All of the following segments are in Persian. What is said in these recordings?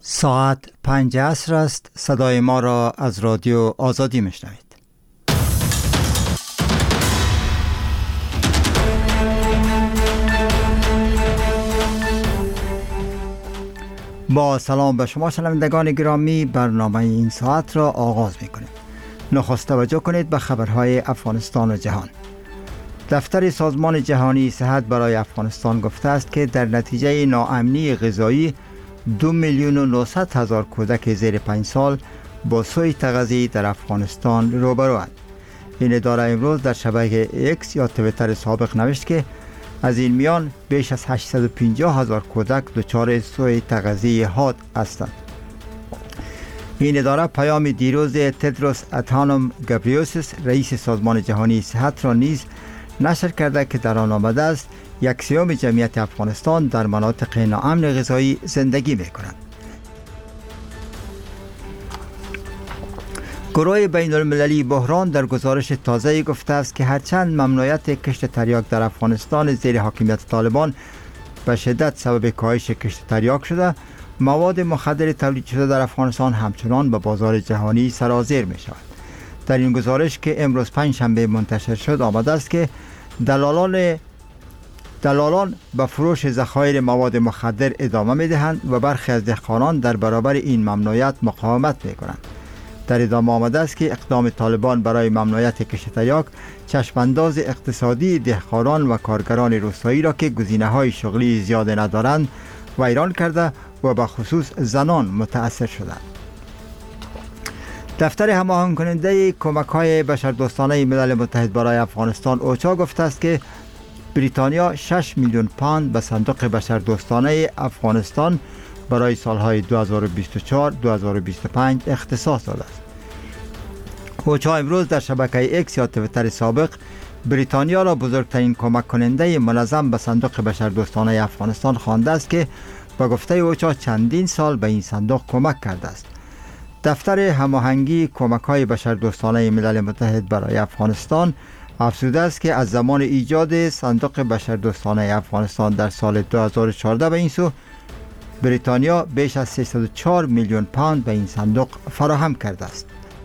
ساعت 5 عصر است. صدای ما را از رادیو آزادی میشنوید. با سلام به شما شنوندگان گرامی، برنامه این ساعت را آغاز میکنیم. نخست توجه کنید به خبرهای افغانستان و جهان. دفتر سازمان جهانی صحت برای افغانستان گفته است که در نتیجه ناامنی غذایی 2,900,000 کودک زیر 5 سال با سوء تغذیه در افغانستان روبروند. این اداره امروز در شبکه ایکس یا توییتر سابق نوشت که از این میان بیش از 850,000 کودک دچار سوء تغذیه حاد هستند. این اداره پیام دیروز تدروس ادهانوم گبریوسس رئیس سازمان جهانی صحت را نیز نشر کرده که در آن آمده است 1/3 جمعیت افغانستان در مناطق ناامن غذایی زندگی می کنند. گروه بین المللی بحران در گزارش تازه‌ای گفته است که هرچند ممنوعیت کشت تریاک در افغانستان زیر حاکمیت طالبان به شدت سبب کاهش کشت تریاک شده، مواد مخدر تولید شده در افغانستان همچنان به بازار جهانی سرازیر می شود. در این گزارش که امروز پنجشنبه منتشر شد آمده است که دلالان به فروش ذخایر مواد مخدر ادامه می دهند و برخی از دهقانان در برابر این ممنوعیت مقاومت می کنند. در ادامه آمده است که اقدام طالبان برای ممنوعیت کشت تریاک چشمانداز اقتصادی دهقانان و کارگران روستایی را که گزینه‌های شغلی زیاد ندارند ویران کرده و به خصوص زنان متأثر شدند. دفتر هماهنگ کننده کمک‌های بشردوستانه ملل متحد برای افغانستان اوچا گفته است که بریتانیا 6 میلیون پوند به صندوق بشردوستانه افغانستان برای سالهای 2024-2025 اختصاص داده است. اوچا امروز در شبکه ایکس یا توییتر سابق بریتانیا را بزرگترین کمک کننده منظم به صندوق بشردوستانه افغانستان خوانده است که با گفته اوچا چندین سال به این صندوق کمک کرده است. دفتر هماهنگی کمک‌های بشردوستانه ملل متحد برای افغانستان افزوده است که از زمان ایجاد صندوق بشردوستانه افغانستان در سال 2014 به این سو بریتانیا بیش از 304 میلیون پوند به این صندوق فراهم کرده است.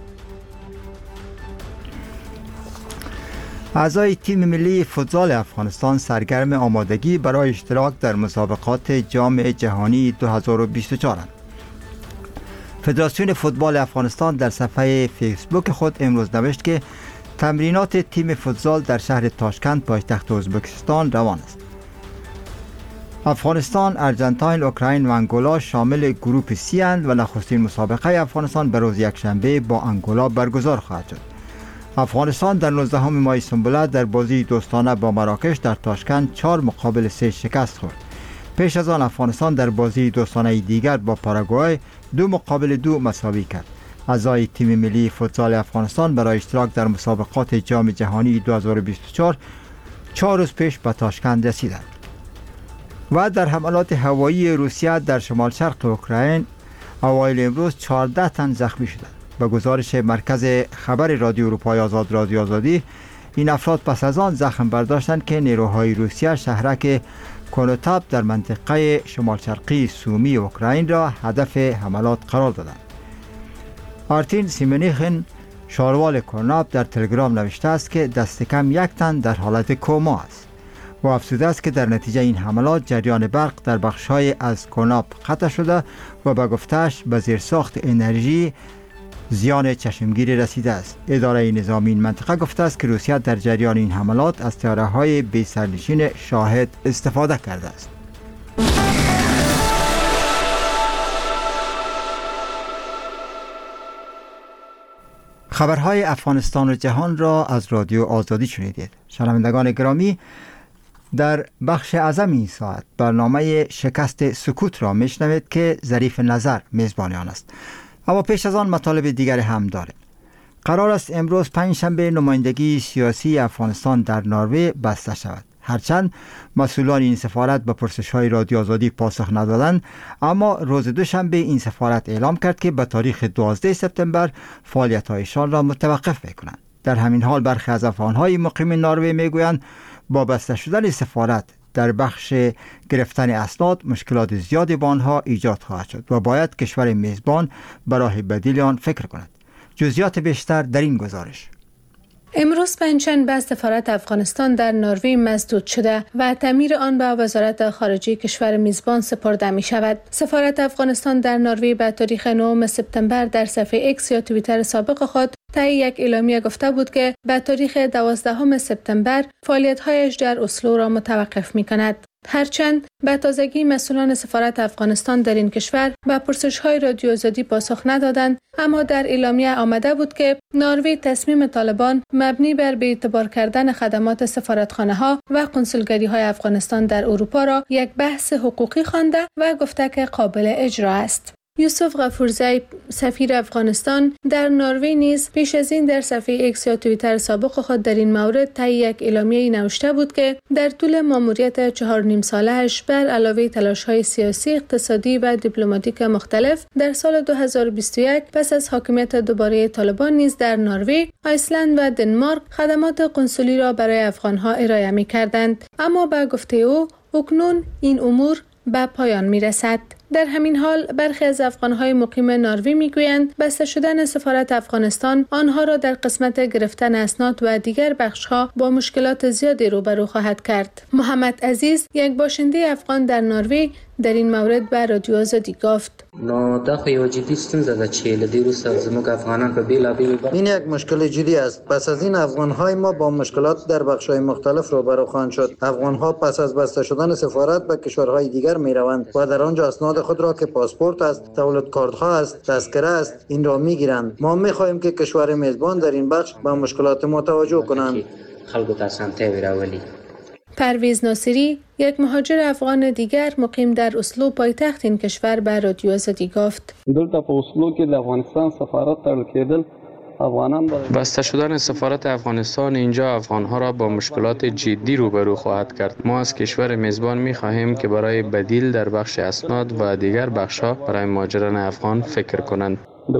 اعضای تیم ملی فوتبال افغانستان سرگرم آمادگی برای اشتراک در مسابقات جام جهانی 2024 اند. فدراسیون فوتبال افغانستان در صفحه فیسبوک خود امروز نوشت که تمرینات تیم فوتبال در شهر تاشکند پایتخت ازبکستان روان است. افغانستان، ارژانتین، اوکراین و انگولا شامل گروپ سی اند و نخستین مسابقه افغانستان به روز یکشنبه با انگولا برگزار خواهد شد. افغانستان در 19 ماه سنبله در بازی دوستانه با مراکش در تاشکند 4-3 شکست خورد. پیش از آن افغانستان در بازی دوستانه دیگر با پاراگوئه 2-2 مساوی کرد. اعضای تیم ملی فوتبال افغانستان برای اشتراک در مسابقات جام جهانی 2024 4 روز پیش به تاشکند رسیدند. و در حملات هوایی روسیه در شمال شرق اوکراین اوایل امروز 14 تن زخمی شدند. به گزارش مرکز خبر رادیو اروپای آزاد رادیو آزادی، این افراد پس از آن زخم برداشتند که نیروهای روسیه شهرک کونوتاپ در منطقه شمال شرقی سومی اوکراین را هدف حملات قرار دادند. آرتین سیمونیخن شاروال کونوتاپ در تلگرام نوشته است که دست کم 1 تن در حالت کوما است و افزوده است که در نتیجه این حملات جریان برق در بخش‌های از کونوتاپ قطع شده و به گفته‌اش به زیرساخت انرژی زیان چشمگیری رسیده است. اداره نظامی این منطقه گفته است که روسیه در جریان این حملات از طیاره‌های بی سرنشین شاهد استفاده کرده است. خبرهای افغانستان و جهان را از رادیو آزادی شنیدید. شنوندگان گرامی، در بخش اعظم این ساعت برنامه شکست سکوت را میشنوید که ظریف نظر میزبان آن است. اما پیش از آن مطالب دیگر هم داریم. قرار است امروز پنجشنبه نمایندگی سیاسی افغانستان در نروژ بسته شود. هرچند مسئولان این سفارت به پرسش‌های رادیو آزادی پاسخ ندادند، اما روز دوشنبه این سفارت اعلام کرد که به تاریخ 12 سپتامبر فعالیت‌هایشان را متوقف می‌کنند. در همین حال برخی از افغان‌های مقیم نروژ می‌گویند با بسته شدن سفارت در بخش گرفتن اسناد مشکلات زیادی با آنها ایجاد خواهد شد و باید کشور میزبان برای بدیل آن فکر کند. جزئیات بیشتر در این گزارش. امروز پنجشنبه از سفارت افغانستان در نروژ مسدود شده و تعمیر آن به وزارت خارجه کشور میزبان سپرده می شود. سفارت افغانستان در نروژ به تاریخ 9 سپتامبر در صفحه ایکس یا توییتر سابق خود طی یک اعلامیه گفته بود که به تاریخ 12 سپتامبر فعالیت‌هایش در اسلو را متوقف می کند. هرچند به تازگی مسئولان سفارت افغانستان در این کشور به پرسش‌های رادیو آزادی پاسخ ندادند، اما در اعلامیه آمده بود که نروژ تصمیم طالبان مبنی بر بی‌اعتبار کردن خدمات سفارتخانه‌ها و کنسولگری‌های افغانستان در اروپا را یک بحث حقوقی خوانده و گفته که قابل اجرا است. یوسف غفورزی سفیر افغانستان در نروژ نیز پیش از این در صفحه ایکس یا توییتر سابق خود در این مورد طی یک اعلامیه نوشته بود که در طول ماموریت 4.5 ساله‌اش بر علاوه تلاش‌های سیاسی، اقتصادی و دیپلماتیک مختلف در سال 2021 پس از حاکمیت دوباره طالبان نیز در نروژ، آیسلند و دنمارک خدمات قنسولی را برای افغان‌ها ارائه می‌کردند، اما به گفته او اکنون این امور به پایان می‌رسد. در همین حال برخی از افغان‌های مقیم نروژ می‌گویند بسته شدن سفارت افغانستان آنها را در قسمت گرفتن اسناد و دیگر بخش‌ها با مشکلات زیادی روبرو خواهد کرد. محمد عزیز، یک باشنده افغان در نروژ، در این مورد به رادیو آزادی گفت: این یک مشکل جدی است. پس از این افغان‌های ما با مشکلات در بخش‌های مختلف روبرو خواهند شد. افغان‌ها پس از بسته شدن سفارت به کشورهای دیگر می‌روند و در آنجا اسناد خود را که پاسپورت است، تولد کارت‌ها است، تذکره است، این را می‌گیرند. ما می‌خواهیم که کشور میزبان در این بخش به مشکلات ما توجه کنند. پرویز ناصری، یک مهاجر افغان دیگر مقیم در اسلو پایتخت این کشور به رادیو آزادی گفت: دلته په اسلو کې د افغانستان سفارت تړل کېدل بسته شدن سفارت افغانستان اینجا افغانها را با مشکلات جدی روبرو خواهد کرد. ما از کشور میزبان می خواهیم که برای بدیل در بخش اسناد و دیگر بخش‌ها برای مهاجران افغان فکر کنند.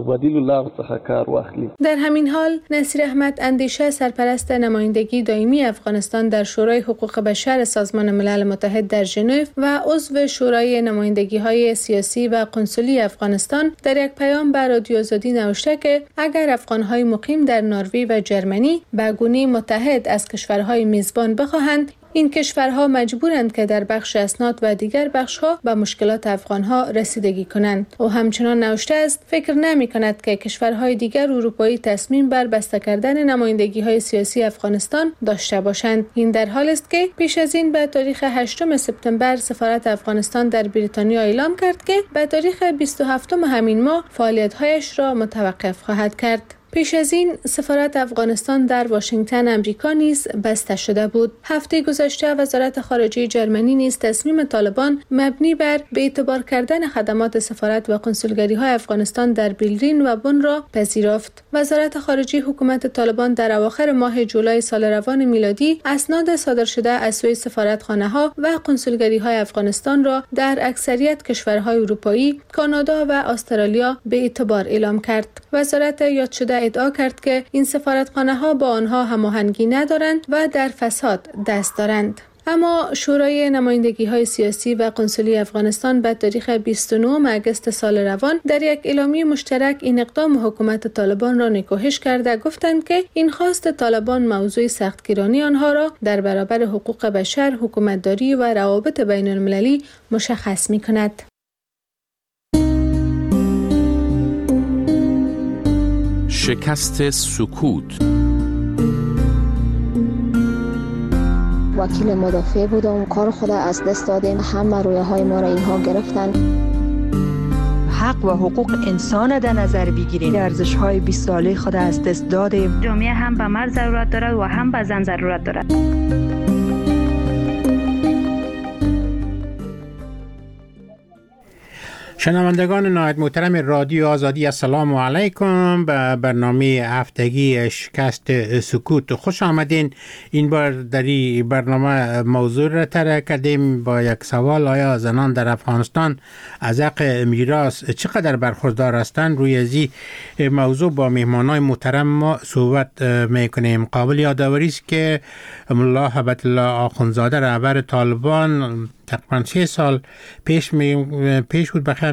در همین حال نصیر احمد اندیشه، سرپرست نمایندگی دائمی افغانستان در شورای حقوق بشر سازمان ملل متحد در ژنو و عضو شورای نمایندگی‌های سیاسی و قنسولی افغانستان، در یک پیام به رادیو آزادی نوشته که اگر افغان‌های مقیم در نروژ و جرمنی به گونه متحد از کشورهای میزبان بخواهند، این کشورها مجبورند که در بخش اسناد و دیگر بخش‌ها به مشکلات افغان‌ها رسیدگی کنند. او همچنان نوشته است فکر نمی‌کند که کشورهای دیگر اروپایی تصمیم بر بسته کردن نمایندگی‌های سیاسی افغانستان داشته باشند. این در حالی است که پیش از این به تاریخ 8 سپتامبر سفارت افغانستان در بریتانیا اعلام کرد که به تاریخ 27 همین ماه فعالیت‌هایش را متوقف خواهد کرد. پیش از این سفارت افغانستان در واشنگتن امریکا نیز بسته شده بود. هفته گذشته وزارت خارجه جرمنی نیز تصمیم طالبان مبنی بر بی‌اعتبار کردن خدمات سفارت و کنسولگری‌های افغانستان در برلین و بن را پذیرفت. وزارت خارجه حکومت طالبان در اواخر ماه جولای سال روان میلادی اسناد صادر شده از سوی سفارتخانه‌ها و کنسولگری‌های افغانستان را در اکثریت کشورهای اروپایی، کانادا و استرالیا بی‌اعتبار اعلام کرد. وزارت یاد شده ادعا کرد که این سفارتخانه‌ها با آنها هماهنگی ندارند و در فساد دست دارند. اما شورای نمایندگی‌های سیاسی و قنسولی افغانستان به تاریخ 29 آگوست سال روان در یک اعلامیه مشترک این اقدام حکومت طالبان را نکوهش کرده گفتند که این خواست طالبان موضوع سختگیرانی آنها را در برابر حقوق بشر، حکومتداری و روابط بین المللی مشخص می‌کند. شکست سکوت. وکیل مدافع بودم، کار خود از دست دادیم، همه رویاهای ما را اینها گرفتن. حق و حقوق انسان در نظر بگیریم. ارزش‌های 20 ساله خود از دست دادیم. جامعه هم به مرد ضرورت دارد و هم به زن ضرورت دارد. شنوندگان نهایت محترم رادیو آزادی، السلام علیکم به برنامه هفتگی شکست سکوت. خوش آمدین. این بار در این برنامه موضوع را طرح کردیم با یک سوال: آیا زنان در افغانستان از حق میراث چقدر برخوردار هستند؟ روی ازی موضوع با مهمانای محترم ما صحبت میکنیم. قابل یادآوری است که ملا هبت الله آخوندزاده رهبر طالبان تقریبا 3 سال پیش بود بخیر